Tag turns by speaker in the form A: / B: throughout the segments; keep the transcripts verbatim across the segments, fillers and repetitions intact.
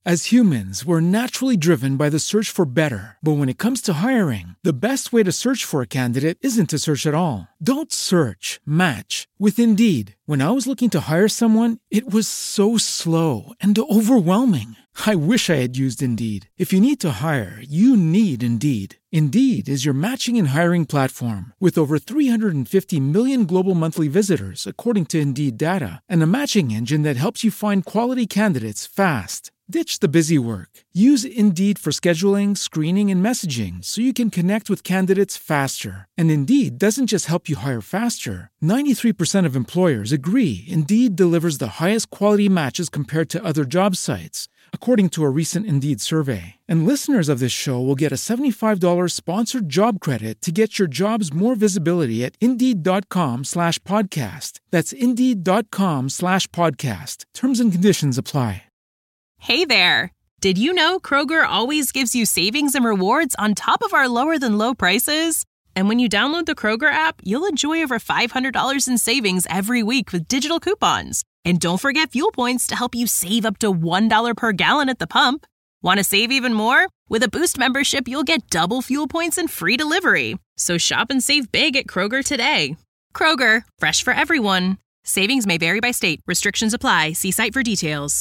A: As humans, we're naturally driven by the search for better. But when it comes to hiring, the best way to search for a candidate isn't to search at all. Don't search, match with Indeed. When I was looking to hire someone, it was so slow and overwhelming. I wish I had used Indeed. If you need to hire, you need Indeed. Indeed is your matching and hiring platform with over three hundred fifty million global monthly visitors, according to Indeed data, and a matching engine that helps you find quality candidates fast. Ditch the busy work. Use Indeed for scheduling, screening, and messaging so you can connect with candidates faster. And Indeed doesn't just help you hire faster. ninety-three percent of employers agree Indeed delivers the highest quality matches compared to other job sites, according to a recent Indeed survey. And listeners of this show will get a seventy-five dollars sponsored job credit to get your jobs more visibility at Indeed.com slash podcast. That's Indeed.com slash podcast. Terms and conditions apply.
B: Hey there! Did you know Kroger always gives you savings and rewards on top of our lower-than-low prices? And when you download the Kroger app, you'll enjoy over five hundred dollars in savings every week with digital coupons. And don't forget fuel points to help you save up to one dollar per gallon at the pump. Want to save even more? With a Boost membership, you'll get double fuel points and free delivery. So shop and save big at Kroger today. Kroger, fresh for everyone. Savings may vary by state. Restrictions apply. See site for details.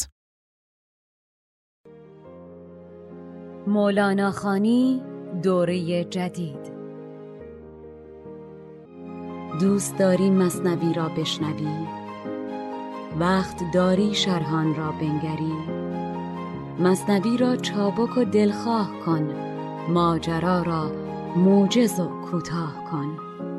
C: مولانا خانی دوره جدید. دوست داری مثنوی را بشنوی؟ وقت داری شرحان را بنگری؟ مثنوی را چابک و دلخواه کن، ماجرا را موجز و کوتاه کن.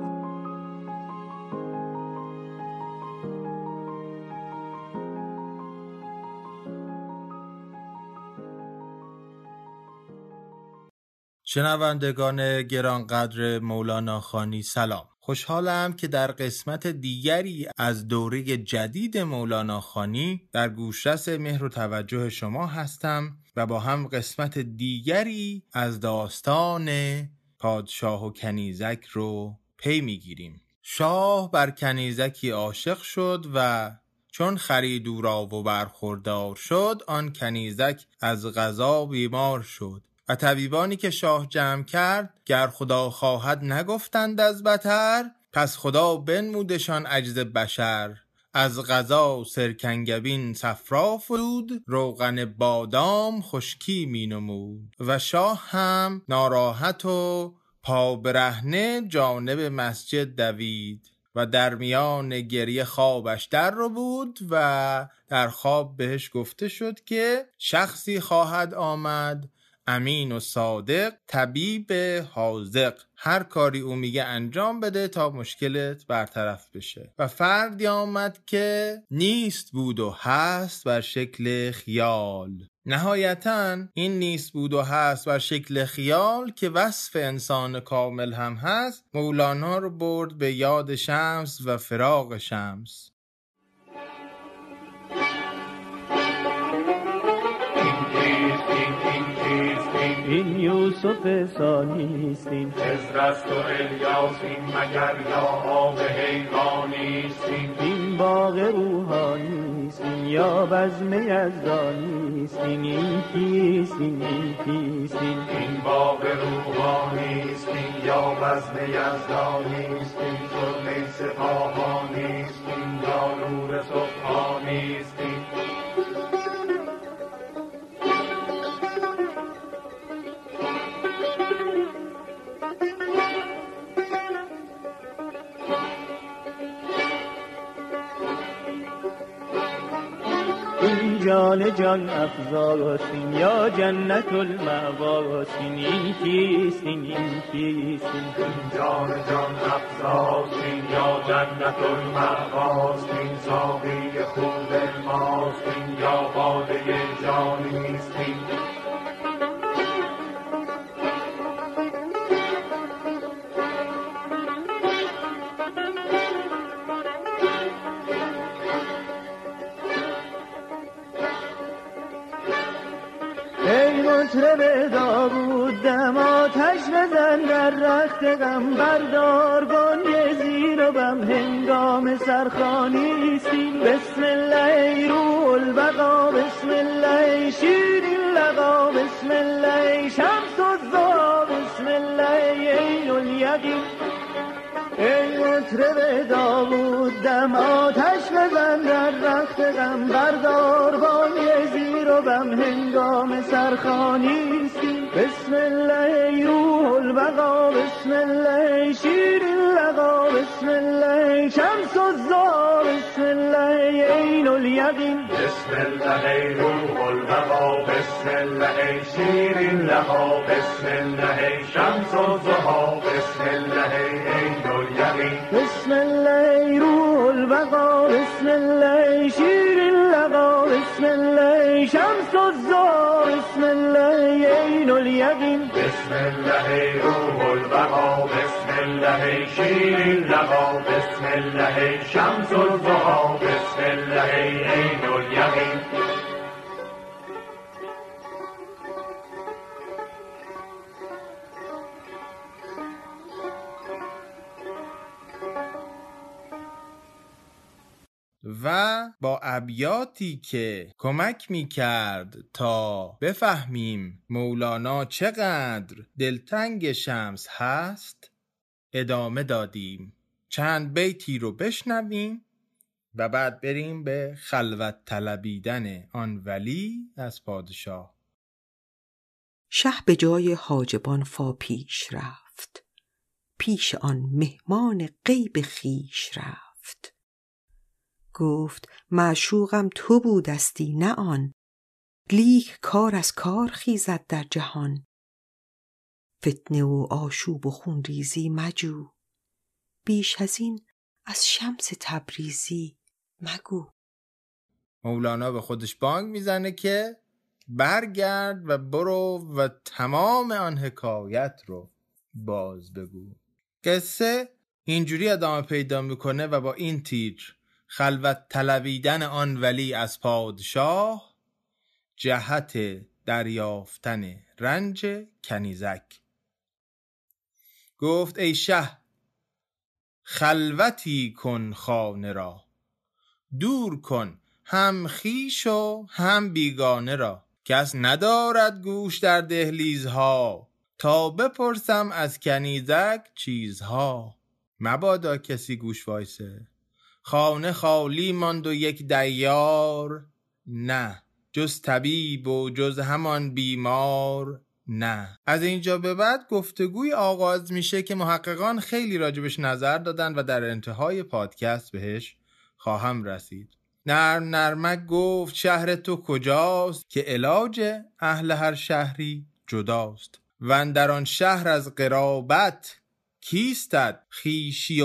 D: شنوندگان گرانقدر مولانا خانی سلام. خوشحالم که در قسمت دیگری از دوره جدید مولانا خانی در گوشرس مهر و توجه شما هستم و با هم قسمت دیگری از داستان پادشاه و کنیزک رو پی میگیریم. شاه بر کنیزکی عاشق شد و چون خرید او را و برخوردار شد، آن کنیزک از قضا بیمار شد. و طبیبانی که شاه جمع کرد، گر خدا خواهد نگفتند از بتر، پس خدا بنمودشان عجز بشر. از قضا سرکنگبین صفرا فرود، روغن بادام خشکی می نمود. و شاه هم ناراحت و پا برهنه جانب مسجد دوید و در میان گریه خوابش در رو بود و در خواب بهش گفته شد که شخصی خواهد آمد، امین و صادق، طبیب حاذق، هر کاری او میگه انجام بده تا مشکلت برطرف بشه. و فردی آمد که نیست بود و هست بر شکل خیال. نهایتاً این نیست بود و هست بر شکل خیال که وصف انسان کامل هم هست، مولانا رو برد به یاد شمس و فراق شمس.
E: این یوسف ثانیست، این خضر است و الیاس، این مگر یا آب حیوانیست، این باغ روحانیست، این یا بزم یزدانیست، این این کیست، این این کیست، این باغ روحانیست، این یا بزم یزدانیست، این ظلم سپاهانیست، این یا نور سبحانیست. جان جان افزاسین یا جنت المأواسین، این کیست، این این کیست، این جان جان افزاسین یا جنت المأواسین، ساقی خود ماست، این یا باده جانیست. مطرب داوود دم آتش بزن در رخت غم، بردار بانگ زیر و بم هنگام سرخوانیست. بسم الله ای روح البقا، بسم الله ای شیرین بسم الله شمس الضحی بسم الله عین الیقین ای مطرب داوود دم آتش بزن در رخت غم بردار بانگ زیر و بم هنگام سرخوانی سین بسم الله روح البقا بسم الله شیرین لقا بسم الله شمس الضحی بسم الله عین الیقین
F: بسم الله روح البقا بسم الله شیرین لقا بسم الله شمس الضحی بسم الله عین الیقین
E: بسم الله روح البقا بسم الله شیرین لقا بسم الله شمس الضحی بسم الله عین الیقین
F: بسم الله روح البقا بسم الله شیرین لقا بسم الله شمس الضحی بسم الله عین الیقین
D: و با ابیاتی که کمک می کرد تا بفهمیم مولانا چقدر دلتنگ شمس هست ادامه دادیم. چند بیتی رو بشنویم و بعد بریم به خلوت طلبیدن آن ولی از پادشاه.
G: شه به جای حاجبان فا پیش رفت، پیش آن مهمان غیب خیش رفت. گفت معشوقم تو بودستی نه آن، لیک کار از کار خیزد در جهان. فتنه و آشوب و خون ریزی مجو، بیش از این از شمس تبریزی مگو.
D: مولانا به خودش بانگ میزنه که برگرد و برو و تمام آن حکایت رو باز بگو. قصه اینجوری ادامه پیدا میکنه و با این تیتر: خلوت طلبیدن آن ولی از پادشاه، جهت دریافتن رنج کنیزک. گفت ای شه خلوتی کن خانه را، دور کن هم خویش و هم بیگانه را. کس ندارد گوش در دهلیزها، تا بپرسم از کنیزک چیزها. مبادا کسی گوش وایسه، خانه خالی ماند و یک دیار نه، جز طبیب و جز همان بیمار نه. از اینجا به بعد گفتگوی آغاز میشه که محققان خیلی راجبش نظر دادن و در انتهای پادکست بهش خواهم رسید. نرم نرمک گفت شهر تو کجاست، که علاج اهل هر شهری جداست. و اندر آن شهر از قرابت کیستد، خویشی و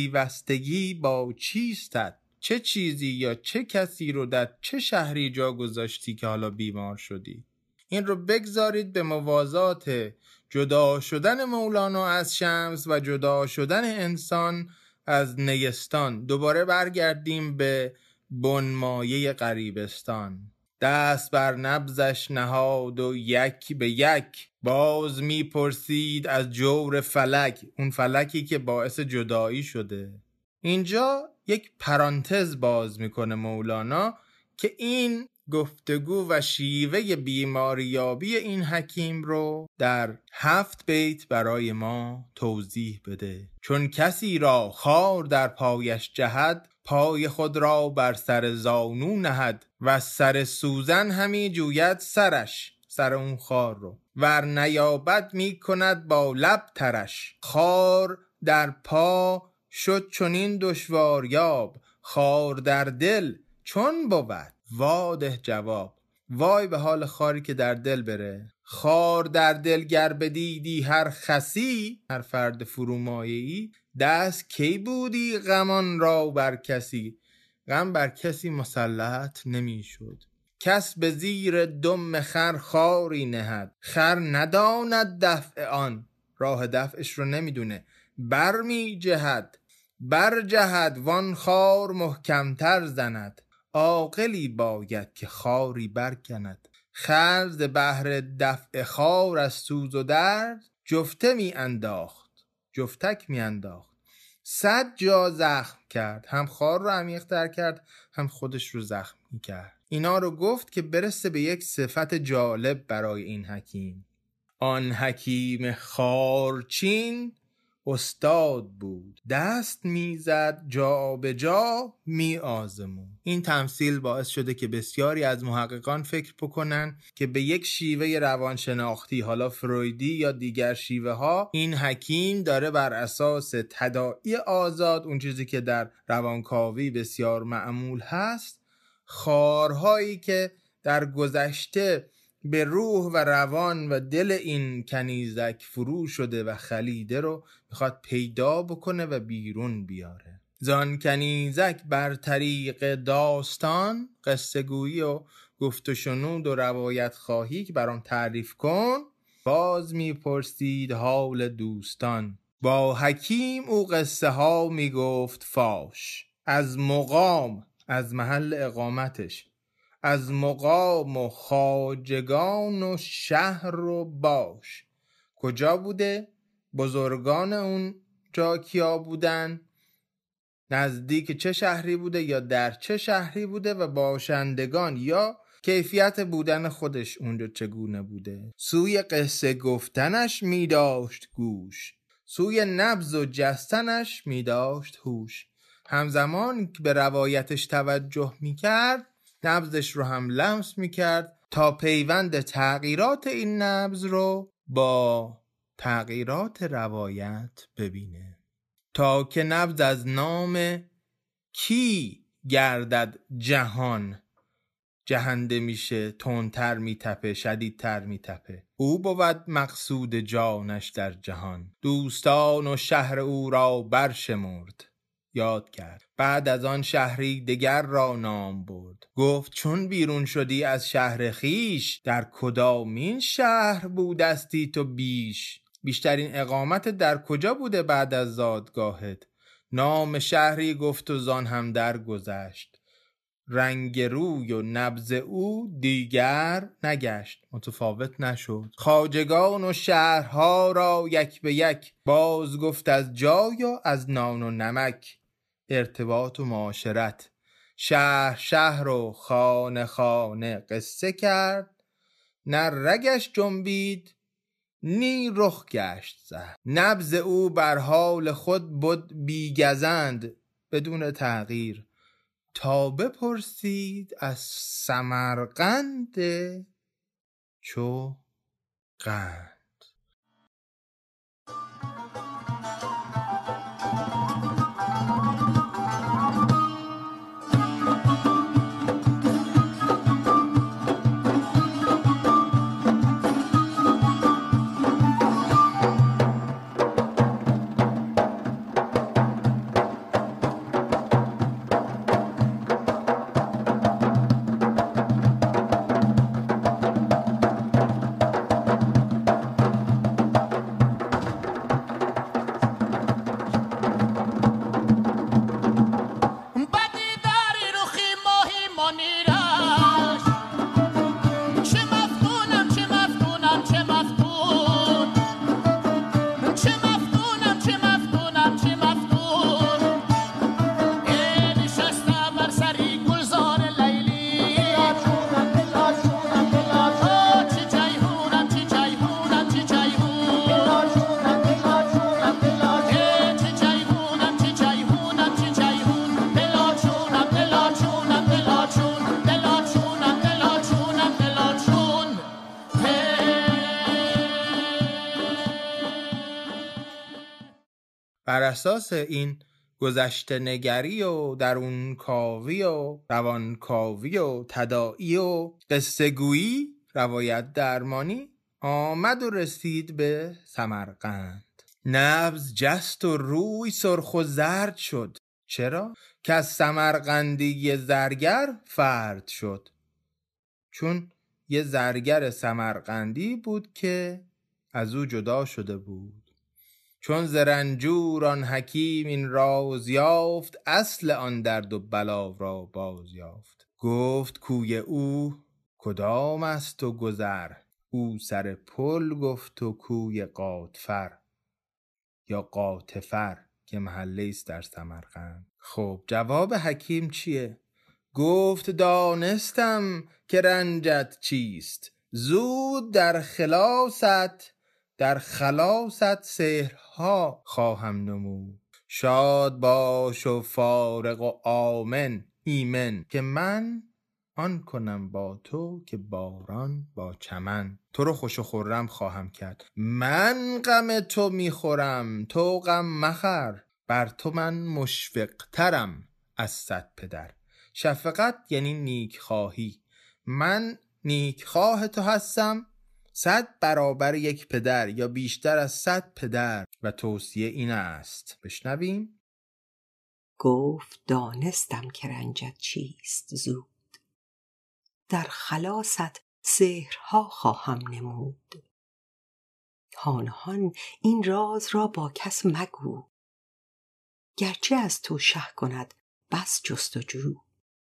D: پیوستگی با چیستد. چه چیزی یا چه کسی رو در چه شهری جا گذاشتی که حالا بیمار شدی؟ این رو بگذارید به موازات جدا شدن مولانا از شمس و جدا شدن انسان از نیستان. دوباره برگردیم به بنمایه غریبستان. دست بر نبضش نهاد و یک به یک باز میپرسید از جور فلک، اون فلکی که باعث جدایی شده. اینجا یک پرانتز باز میکنه مولانا که این گفتگو و شیوه بیماریابی این حکیم رو در هفت بیت برای ما توضیح بده. چون کسی را خار در پایش جهد، پای خود را بر سر زانو نهد. و سر سوزن همی جوید سرش، سر اون خار رو، ور نیابد می کند با لب ترش. خار در پا شد چنین دشواریاب، خار در دل چون بود واده جواب. وای به حال خاری که در دل بره. خار در دل گر بدیدی هر خسی، هر فرد فرومایه‌ای، دست کی بودی غمان را بر کسی. غم بر کسی مسلط نمی شد. کس به زیر دم خر خاری نهد، خر نداند دفع آن، راه دفعش رو نمیدونه. بر می جهد بر جهد وان خار محکمتر زند. عاقلی باید که خاری برکند. خر ز بهر دفع خار از سوز و درد، جفته می انداخت جفتک می انداخت. صد جا زخم کرد، هم خار رو عمیق‌تر کرد هم خودش رو زخمی کرد. اینا رو گفت که برسه به یک صفت جالب برای این حکیم. آن حکیم خارچین استاد بود، دست میزد جا به جا می آزمون. این تمثیل باعث شده که بسیاری از محققان فکر بکنن که به یک شیوه روانشناختی، حالا فرویدی یا دیگر شیوه ها، این حکیم داره بر اساس تداعی آزاد، اون چیزی که در روانکاوی بسیار معمول هست، خارهایی که در گذشته به روح و روان و دل این کنیزک فرو شده و خلیده رو میخواد پیدا بکنه و بیرون بیاره. زان کنیزک بر طریق داستان، قصه گویی و گفت و شنود و روایت خواهی که برام تعریف کن، باز میپرسید حال دوستان. با حکیم او قصه ها میگفت فاش، از مقام، از محل اقامتش، از مقام و خواجگان و شهر و باش. کجا بوده؟ بزرگان اون جا کیا بودن؟ نزدیک چه شهری بوده یا در چه شهری بوده؟ و باشندگان یا کیفیت بودن خودش اونجا چگونه بوده؟ سوی قصه گفتنش می داشت گوش، سوی نبض و جستنش می داشت هوش. همزمان که به روایتش توجه می کرد، نبضش رو هم لمس میکرد تا پیوند تغییرات این نبض رو با تغییرات روایت ببینه، تا که نبض از نام کی گردد جهان جهنده میشه، تندتر میتپه، شدیدتر میتپه. او بود مقصود جانش در جهان، دوستان و شهر او را برشمرد یاد کرد. بعد از آن شهری دگر را نام برد، گفت چون بیرون شدی از شهر خیش، در کدامین شهر بودستی تو بیش؟ بیشترین اقامت در کجا بوده بعد از زادگاهت؟ نام شهری گفت و زان هم در گذشت. رنگ روی و نبض او دیگر نگشت، متفاوت نشد. خواجگان و شهرها را یک به یک باز گفت، از جای و از نان و نمک، ارتباط و معاشرت. شهر شهر و خانه خانه قصه کرد، نه رگش جنبید نی رخ گشت زرد. نبض او بر حال خود بود بیگزند بدون تغییر، تا بپرسید از سمرقند چو قند. بر اساس این گذشته نگری و درون کاوی و روان کاوی و تداعی و قصه گویی، روایت درمانی، آمد و رسید به سمرقند. نبض جست و روی سرخ و زرد شد. چرا؟ که از سمرقندی زرگر فرد شد. چون یه زرگر سمرقندی بود که از او جدا شده بود. چون ز رنجور آن حکیم این راز یافت، اصل آن درد و بلا را باز یافت. گفت کوی او کدام است و گذر، او سر پل گفت و کوی قاطفر یا قاطفر. که محله است در سمرقند. خب جواب حکیم چیه؟ گفت دانستم که رنجت چیست، زود در خلاصت در خلاصت سحرها خواهم نمود. شاد باش و فارغ و آمن ایمن که من آن کنم با تو که باران با چمن. تو رو خوش و خرم خواهم کرد. من غم تو میخورم تو غم مخر، بر تو من مشفق ترم از صد پدر. شفقت یعنی نیک خواهی. من نیک خواه تو هستم صد برابر یک پدر یا بیشتر از صد پدر و توصیه این است. بشنویم.
G: گفت دانستم که رنجت چیست، زود در خلاصت سحرها خواهم نمود. هان هان این راز را با کس مگو، گرچه از تو شه کند بس جستجو.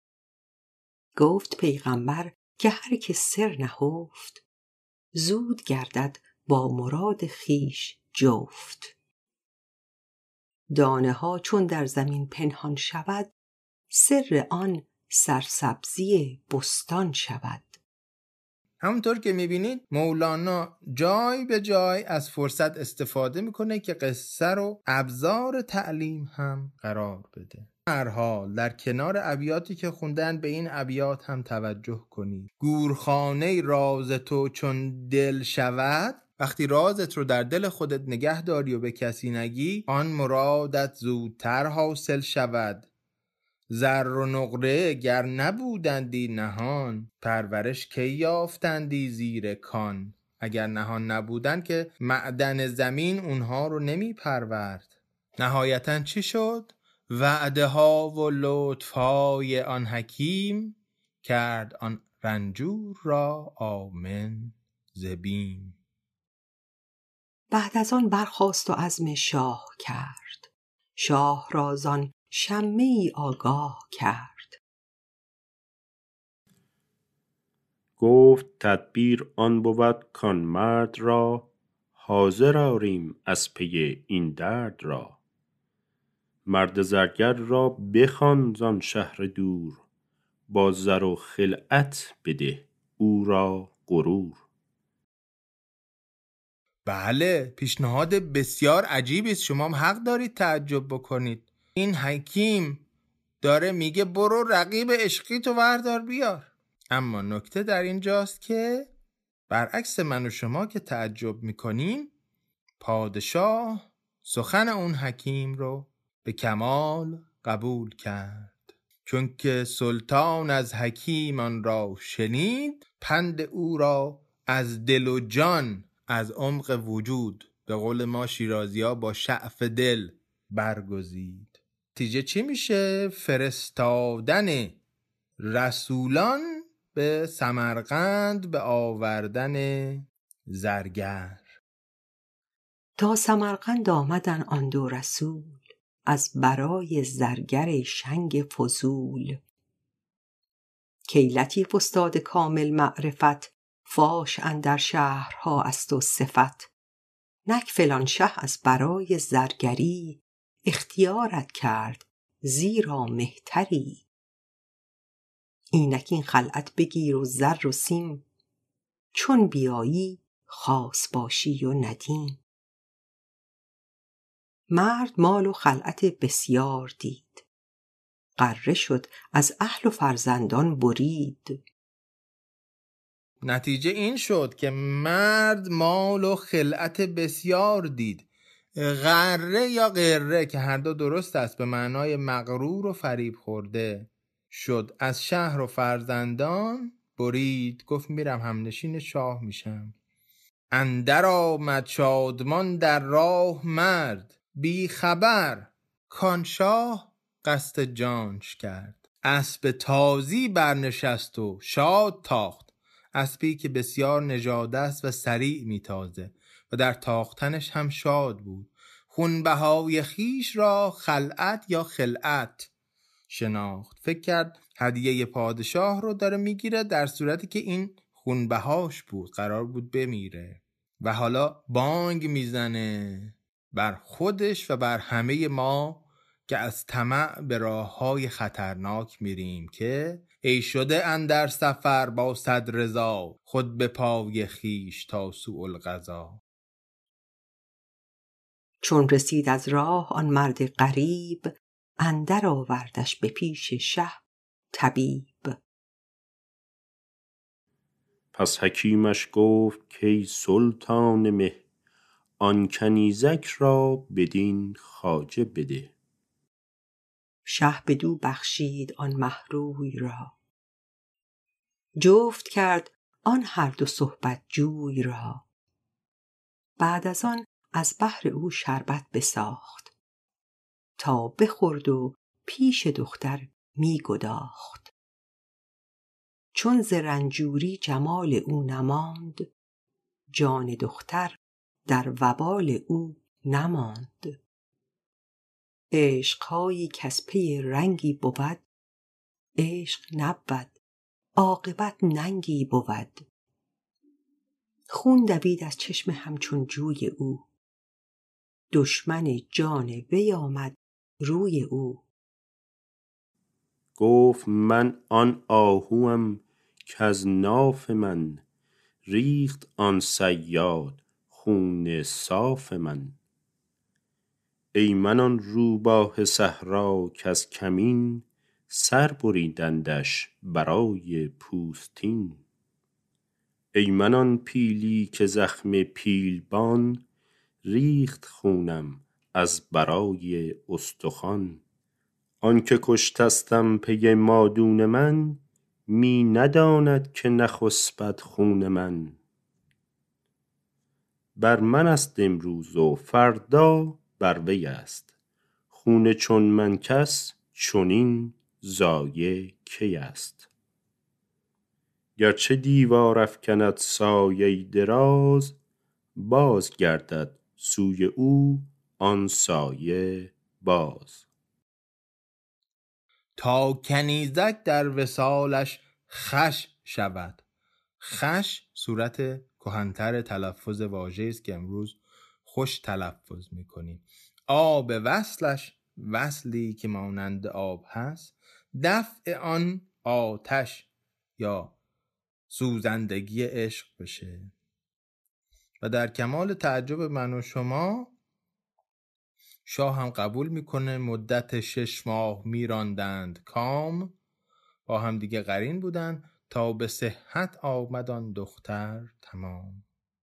G: گفت پیغمبر که هر که سر نهفت، زود گردد با مراد خیش جفت. دانه ها چون در زمین پنهان شود، سر آن سرسبزی بستان شود.
D: همونطور که میبینید مولانا جای به جای از فرصت استفاده میکنه که قصه رو ابزار تعلیم هم قرار بده. هر حال در کنار ابیاتی که خوندن به این ابیات هم توجه کنید. گورخانه راز تو چون دل شود، وقتی رازت رو در دل خودت نگه داری و به کسی نگی، آن مرادت زودتر حاصل شود. زر و نقره گر نبودندی نهان، پرورش کی یافتندی زیر کان. اگر نهان نبودن که معدن زمین اونها رو نمی پرورد. نهایتاً چی شد؟ وعده ها و لطف های آن حکیم، کرد آن رنجور را آمن ز بیم.
G: بعد از آن برخاست و عزم شاه کرد، شاه را زان شمه ای آگاه کرد.
H: گفت تدبیر آن بود کان مرد را، حاضر آریم از پی این درد را. مرد زرگر را بخوان زان شهر دور، با زر و خلعت بده او را غرور.
D: بله، پیشنهاد بسیار عجیبی است. شما هم حق دارید تعجب بکنید. این حکیم داره میگه برو رقیب عشقی تو وردار بیار. اما نکته در اینجاست که برعکس من و شما که تعجب میکنیم، پادشاه سخن اون حکیم رو به کمال قبول کرد. چون که سلطان از حکیم آن را شنید، پند او را از دل و جان از عمق وجود، به قول ما شیرازی ها با شعف دل برگزید. نتیجه چی میشه؟ فرستادن رسولان به سمرقند به آوردن زرگر.
G: تا سمرقند آمدن آن دو رسول، از برای زرگر شنگ فضول. کی لطیف استاد کامل معرفت، فاش اندر شهرها است و صفت. نک فلان شه از برای زرگری، اختیارت کرد زیرا مهتری. اینک این خلعت بگیر و زر و سیم، چون بیایی خاص باشی و ندیم. مرد مال و خلعت بسیار دید، غره شد از اهل و فرزندان برید.
D: نتیجه این شد که مرد مال و خلعت بسیار دید. غره یا غره که هر دو درست است، به معنای مغرور و فریب خورده، شد از شهر و فرزندان برید. گفت میرم همنشین شاه میشم. اندر آمد شادمان در راه مرد، بی خبر کان شاه قصد جانش کرد. اسب تازی برنشست و شاد تاخت، اسبی که بسیار نژاده است و سریع میتازه و در تاختنش هم شاد بود. خونبهای خیش را خلعت یا خلعت شناخت. فکر کرد هدیه پادشاه رو داره میگیره، در صورتی که این خونبهاش بود، قرار بود بمیره. و حالا بانگ میزنه بر خودش و بر همه ما که از طمع به راه‌های خطرناک میریم که ای شده اندر سفر با صد رضا، خود به پای خویش تا سوء القضا.
G: چون رسید از راه آن مرد غریب، اندر آوردش به پیش شه طبیب.
H: پس حکیمش گفت کای سلطان مه، آن کنیزک را بدین خواجه بده.
G: شه بدو بخشید آن مه روی را، جفت کرد آن هر دو صحبت جوی را. بعد از آن از بهر او شربت بساخت، تا بخورد و پیش دختر می گداخت. چون ز رنجوری جمال او نماند، جان دختر در وبال او نماند. عشقهایی کز پی رنگی بود، عشق نبود عاقبت ننگی بود. خون دوید از چشم همچون جوی او، دشمن جان وی آمد روی او.
H: گفت من آن آهوام کز ناف من، ریخت آن صیاد خون صاف من. ای من آن روباه صحرا کز کمین، سر بریدندش برای پوستین. ای من آن پیلی که زخم پیلبان، ریخت خونم از برای استخوان. آن که کشتستم پی مادون من، می نداند که نخسبد خون من. بر من است امروز و فردا بر وی است، خون چون من کس چنین ضایع کی است. گرچه دیوار افکند سایه دراز، باز گردد سوی او آن سایه باز.
D: تا کنیزک در وصالش خوش شود. خوش صورت کهن‌تر تلفظ واژه‌ای است که امروز خوش تلفظ می‌کنیم. آب وصلش، وصلی که مانند آب هست، دفع آن آتش یا سوزندگی عشق بشه. و در کمال تعجب من و شما، شاه هم قبول میکنه. مدت شش ماه میراندند کام، با هم دیگه قرین بودن تا به صحت آمد آن دختر تمام.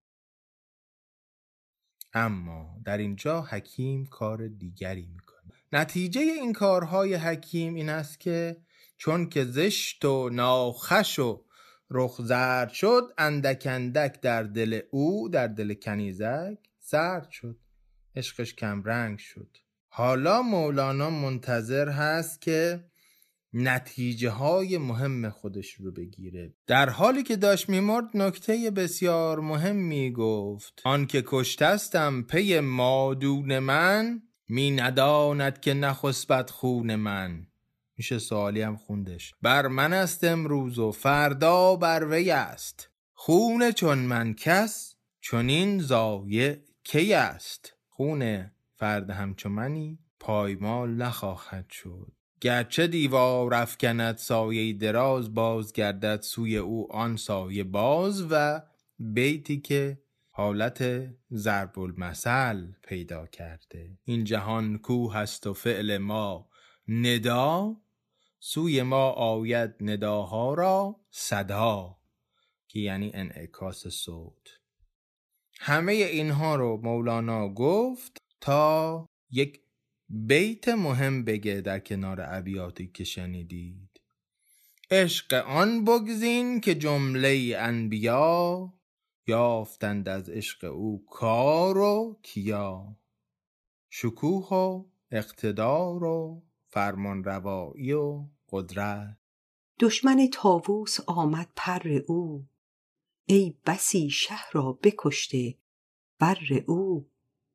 D: اما در اینجا حکیم کار دیگری میکنه. نتیجه این کارهای حکیم این است که چون که زشت و ناخوش و رخ زرد شد، اندک اندک در دل او، در دل کنیزک سرد شد، عشقش کم رنگ شد. حالا مولانا منتظر هست که نتیجه های مهم خودش رو بگیره. در حالی که داشت میمرد نکته بسیار مهم میگفت. آن که کشتستم پی مادون من، می نداند که نخسبد خون من. میشه سوالی هم خوندش. بر من است امروز و فردا بر وی است، خون چون من کس چنین ضایع کی است. خون فرد همچون منی پایمال نخواهد شد. گرچه دیوار افکند سایه دراز، باز گردد سوی او آن سایه باز. و بیتی که حالت ضرب المثل پیدا کرده. این جهان کوه است و فعل ما ندا، سوی ما آید نداها را صدا، که یعنی انعکاس صوت. همه اینها رو مولانا گفت تا یک بیت مهم بگه در کنار ابیاتی که شنیدید. عشق آن بگزین که جمله انبیا، یافتند از عشق او کار و کیا. شکوه و اقتدار و فرمان روایی و قدرت.
G: دشمن طاووس آمد پر او، ای بسی شه را بکشته بر او.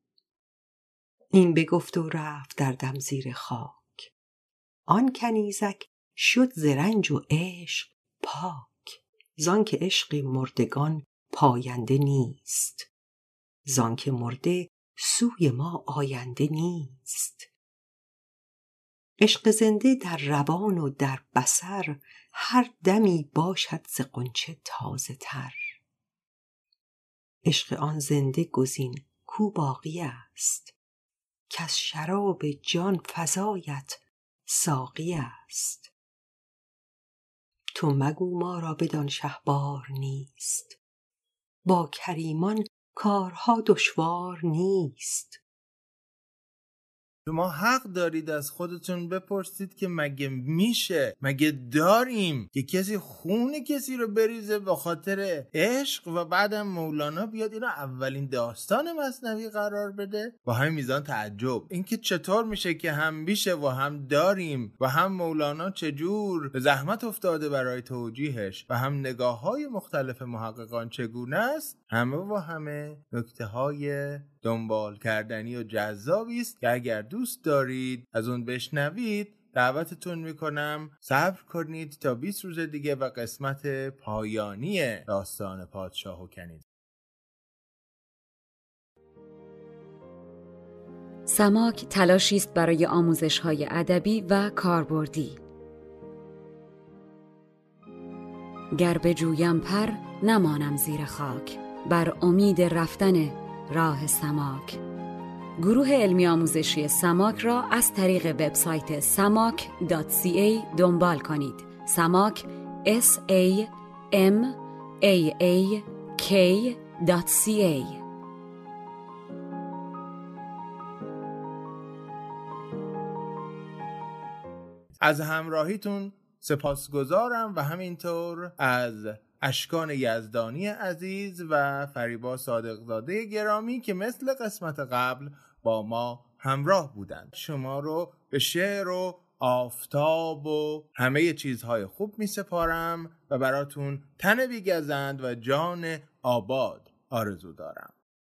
G: این بگفت و رفت در دم زیر خاک، آن کنیزک شد ز رنج و عشق پاک. زان که عشق مردگان پاینده نیست، زان که مرده سوی ما آینده نیست. عشق زنده در روان و در بصر، هر دمی باشد ز غنچه تازه تر. عشق آن زنده گزین کو باقی است، کز شراب جان فزایت ساقی است. تو مگو ما را بدان شهبار نیست، با کریمان کارها دشوار نیست.
D: شما حق دارید از خودتون بپرسید که مگه میشه، مگه داریم که کسی خون کسی رو بریزه به خاطر عشق و بعدم مولانا بیاد اینو اولین داستان مثنوی قرار بده؟ با همین میزان تعجب اینکه چطور میشه که هم میشه و هم داریم و هم مولانا چجور به زحمت افتاده برای توجیهش و هم نگاه‌های مختلف محققان چگونه است، همه و همه نکته‌های دنبال کردنی و جذابی است که اگر دوست دارید از اون بشنوید دعوتتون میکنم صبر کنید تا بیست روز دیگه و قسمت پایانی داستان پادشاه و کنیز.
C: سماک تلاشی است برای آموزش‌های ادبی و کاربردی. گر بجویم پر نمانم زیر خاک، بر امید رفتن راه سماک. گروه علمی آموزشی سماک را از طریق وبسایت سماک دات سی ای دنبال کنید. سماک اس ای ام ای ای کی دات سی ای.
D: از همراهیتون سپاسگزارم و همینطور از اشکان یزدانی عزیز و فریبا صادقزاده گرامی که مثل قسمت قبل با ما همراه بودند. شما رو به شعر و آفتاب و همه چیزهای خوب می سپارم و براتون تن بیگزند و جان آباد آرزو دارم.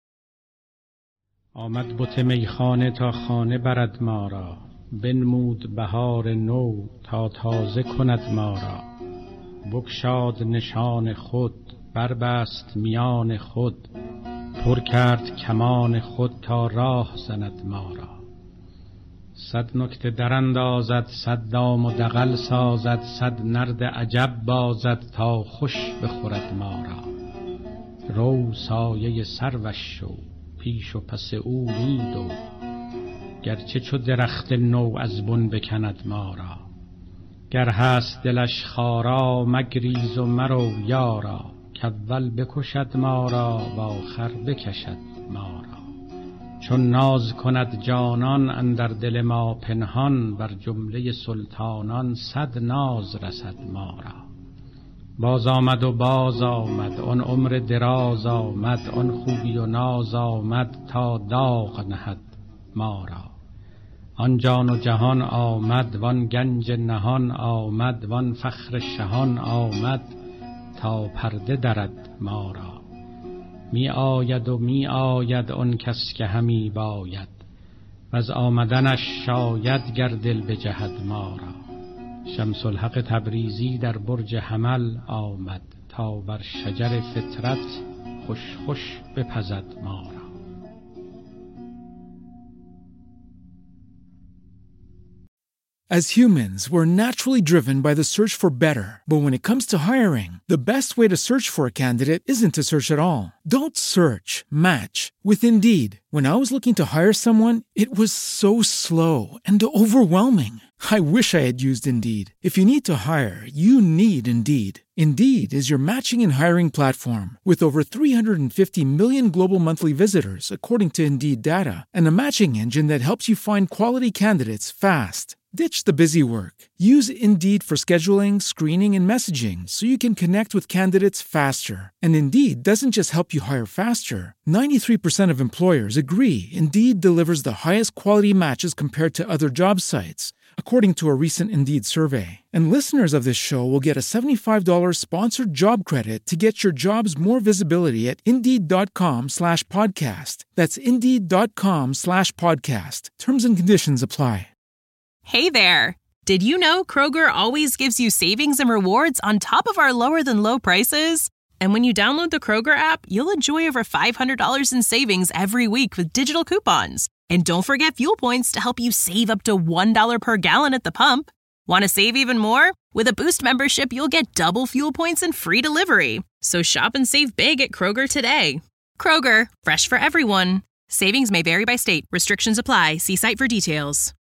I: آمد بت میخانه تا خانه برد ما را، بنمود بهار نو تا تازه کند ما را. بگشاد نشان خود بربست میان خود، پر کرد کمان خود تا راه زند ما را. صد نکته دراندازد، صد دام و دغل سازد، صد نرد عجب بازد تا خوش بخورد ما را. رو سایه سروش شو، پیش و پس او میدو، گرچه چو درخت نو از بن بکند ما را. گر هست دلش خارا مگریز و مرو یارا، کاول بکشد ما را و آخر بکشد ما را. چون ناز کند جانان اندر دل ما پنهان، بر جمله سلطانان صد ناز رسد ما را. باز آمد و باز آمد آن عمر دراز آمد، آن خوبی و ناز آمد تا داغ نهد ما را. آن جان و جهان آمد وان گنج نهان آمد، وان فخر شهان آمد تا پرده درد ما را. می آید و می آید آن کس که همی باید، و از آمدنش شاید گر دل بجهد ما را. شمس الحق تبریزی در برج حمل آمد، تا بر شجر فطرت خوش خوش بپزد ما را.
A: As humans, we're naturally driven by the search for better. But when it comes to hiring, the best way to search for a candidate isn't to search at all. Don't search, match with Indeed. When I was looking to hire someone, it was so slow and overwhelming. I wish I had used Indeed. If you need to hire, you need Indeed. Indeed is your matching and hiring platform with over three hundred fifty million global monthly visitors, according to Indeed data, and a matching engine that helps you find quality candidates fast. Ditch the busy work. Use Indeed for scheduling, screening, and messaging so you can connect with candidates faster. And Indeed doesn't just help you hire faster. ninety-three percent of employers agree Indeed delivers the highest quality matches compared to other job sites, according to a recent Indeed survey. And listeners of this show will get a seventy-five dollars sponsored job credit to get your jobs more visibility at Indeed.com slash podcast. That's Indeed.com slash podcast. Terms and conditions apply.
B: Hey there! Did you know Kroger always gives you savings and rewards on top of our lower-than-low prices? And when you download the Kroger app, you'll enjoy over five hundred dollars in savings every week with digital coupons. And don't forget fuel points to help you save up to one dollar per gallon at the pump. Want to save even more? With a Boost membership, you'll get double fuel points and free delivery. So shop and save big at Kroger today. Kroger, fresh for everyone. Savings may vary by state. Restrictions apply. See site for details.